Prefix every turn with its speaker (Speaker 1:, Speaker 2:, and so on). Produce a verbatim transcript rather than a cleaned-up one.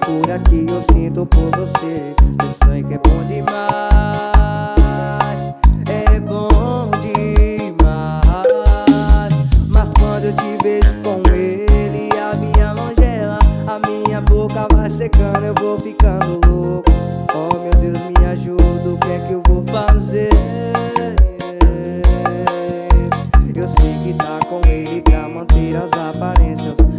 Speaker 1: loucura que eu sinto por você. Seu sangue é bom demais, é bom demais. Mas quando eu te vejo com ele, a minha mão gela, a minha boca vai secando, eu vou ficando louco. Oh meu Deus, me ajuda, o que é que eu vou fazer? Eu sei que tá com ele pra manter as aparências,